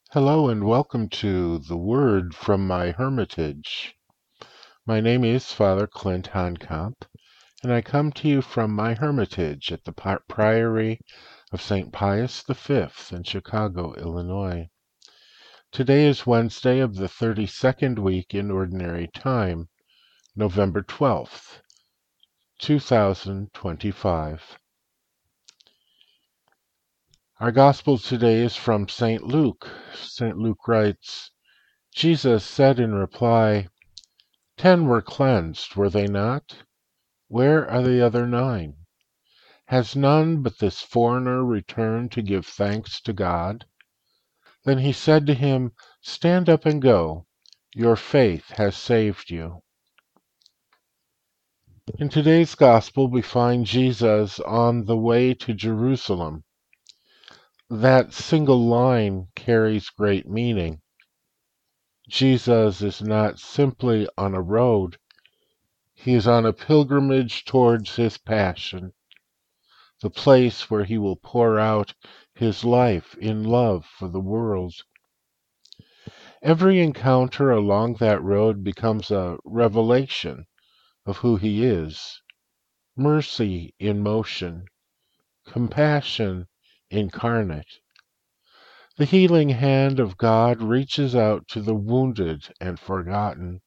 Hello and welcome to the Word from my Hermitage. My name is Father Clint Honkamp, and I come to you from my Hermitage at the Priory of St. Pius V in Chicago, Illinois. Today is Wednesday of the 32nd week in Ordinary Time, November 12th, 2025. Our Gospel today is from St. Luke. St. Luke writes, Jesus said in reply, 10 were cleansed, were they not? Where are the other 9? Has none but this foreigner returned to give thanks to God? Then he said to him, Stand up and go. Your faith has saved you. In today's Gospel, we find Jesus on the way to Jerusalem. That single line carries great meaning. Jesus is not simply on a road. He is on a pilgrimage towards his passion, the place where he will pour out his life in love for the world. Every encounter along that road becomes a revelation of who he is. Mercy in motion, compassion incarnate. The healing hand of God reaches out to the wounded and forgotten.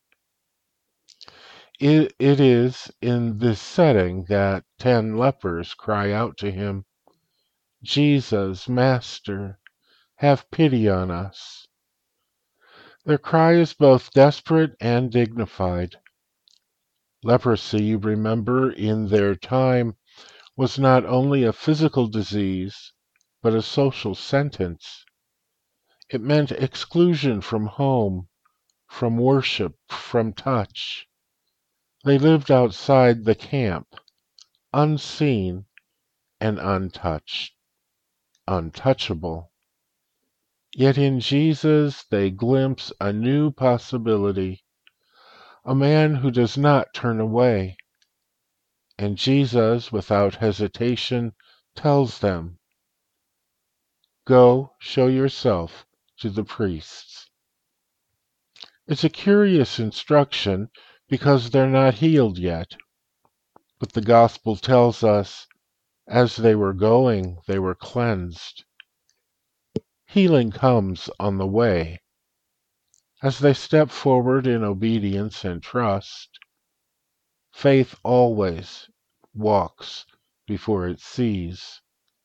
It is in this setting that 10 lepers cry out to him, Jesus, Master, have pity on us. Their cry is both desperate and dignified. Leprosy, you remember, in their time was not only a physical disease, but a social sentence. It meant exclusion from home, from worship, from touch. They lived outside the camp, unseen and untouched, untouchable. Yet in Jesus they glimpse a new possibility, a man who does not turn away. And Jesus, without hesitation, tells them, Go, show yourself to the priests. It's a curious instruction because they're not healed yet. But the Gospel tells us, as they were going, they were cleansed. Healing comes on the way. As they step forward in obedience and trust, faith always walks before it sees.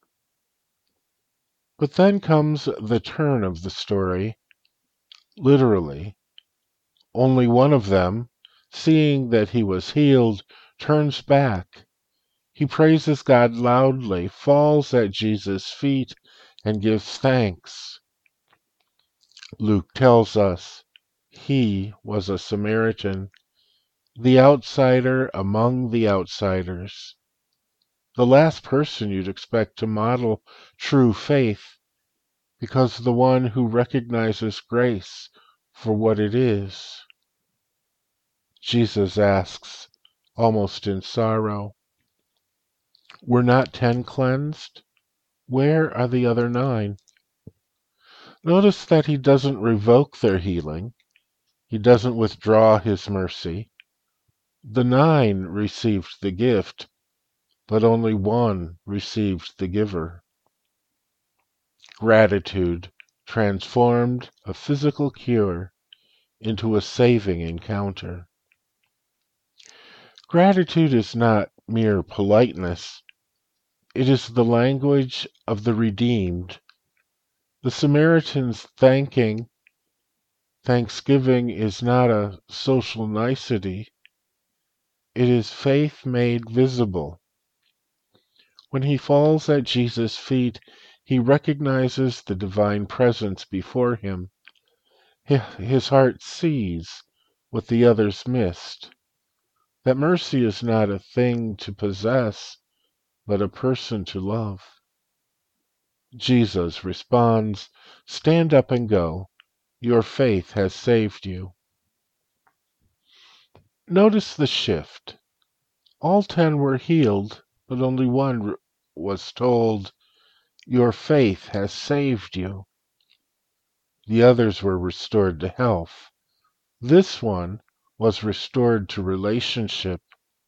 But then comes the turn of the story. Literally, only one of them, seeing that he was healed, turns back. He praises God loudly, falls at Jesus' feet, and gives thanks. Luke tells us he was a Samaritan, the outsider among the outsiders, the last person you'd expect to model true faith, because the one who recognizes grace for what it is. Jesus asks, almost in sorrow, Were not 10 cleansed? Where are the other 9? Notice that he doesn't revoke their healing. He doesn't withdraw his mercy. The 9 received the gift, but only one received the giver. Gratitude transformed a physical cure into a saving encounter. Gratitude is not mere politeness. It is the language of the redeemed. The Samaritan's thanksgiving is not a social nicety. It is faith made visible. When he falls at Jesus' feet, he recognizes the divine presence before him. His heart sees what the others missed. That mercy is not a thing to possess, but a person to love. Jesus responds, Stand up and go. Your faith has saved you. Notice the shift. All 10 were healed, but only one was told, Your faith has saved you. The others were restored to health. This one was restored to relationship.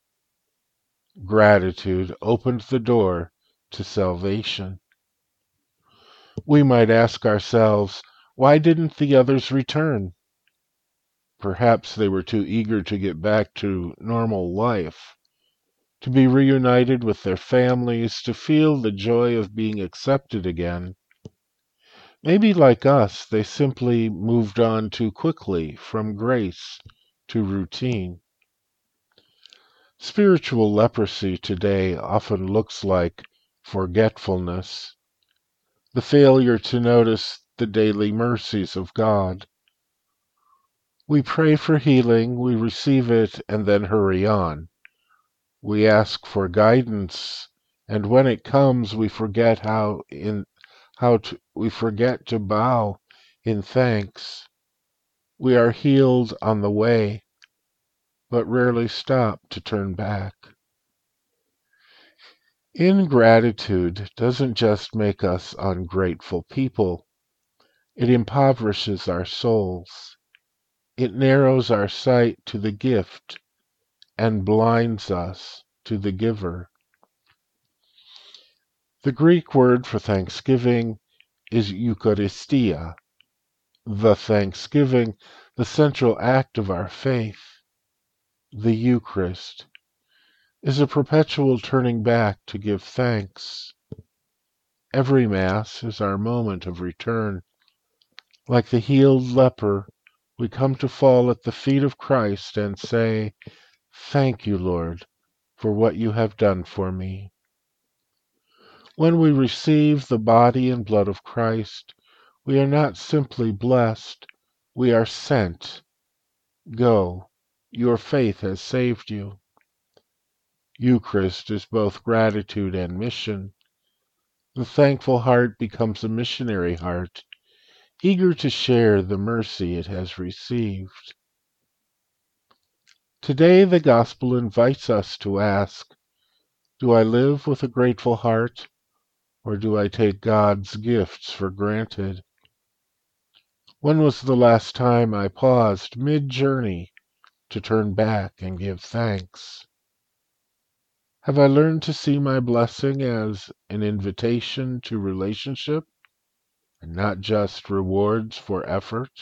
Gratitude opened the door to salvation. We might ask ourselves, why didn't the others return? Perhaps they were too eager to get back to normal life, to be reunited with their families, to feel the joy of being accepted again. Maybe, like us, they simply moved on too quickly from grace to routine. Spiritual leprosy today often looks like forgetfulness, the failure to notice the daily mercies of God. We pray for healing, we receive it, and then hurry on. We ask for guidance, and when it comes, we forget we forget to bow in thanks. We are healed on the way, but rarely stop to turn back. Ingratitude doesn't just make us ungrateful people, it impoverishes our souls. It narrows our sight to the gift and blinds us to the giver. The Greek word for thanksgiving is Eucharistia, the thanksgiving, the central act of our faith. The Eucharist is a perpetual turning back to give thanks. Every Mass is our moment of return. Like the healed leper, we come to fall at the feet of Christ and say, "Thank you, Lord, for what you have done for me." When we receive the body and blood of Christ, we are not simply blessed, we are sent. Go, your faith has saved you. Eucharist is both gratitude and mission. The thankful heart becomes a missionary heart, eager to share the mercy it has received. Today the Gospel invites us to ask, do I live with a grateful heart, or do I take God's gifts for granted? When was the last time I paused mid-journey to turn back and give thanks? Have I learned to see my blessing as an invitation to relationship and not just rewards for effort?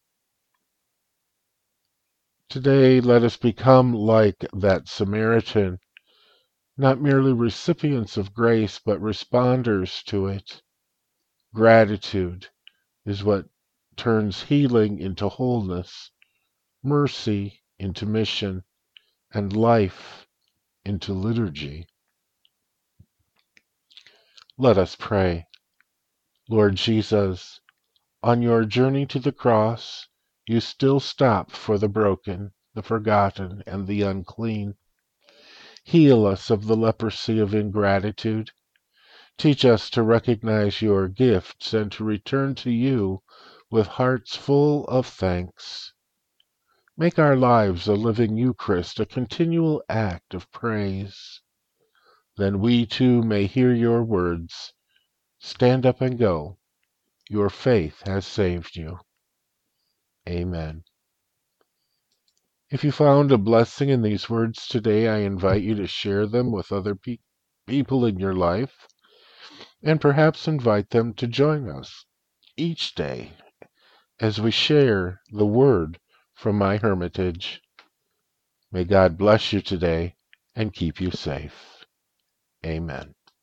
Today, let us become like that Samaritan, not merely recipients of grace, but responders to it. Gratitude is what turns healing into wholeness, mercy into mission, and life into liturgy. Let us pray. Lord Jesus, on your journey to the cross, you still stop for the broken, the forgotten, and the unclean. Heal us of the leprosy of ingratitude. Teach us to recognize your gifts and to return to you with hearts full of thanks. Make our lives a living Eucharist, a continual act of praise. Then we too may hear your words, "Stand up and go. Your faith has saved you." Amen. If you found a blessing in these words today, I invite you to share them with other people in your life, and perhaps invite them to join us each day as we share the word from my hermitage. May God bless you today and keep you safe. Amen.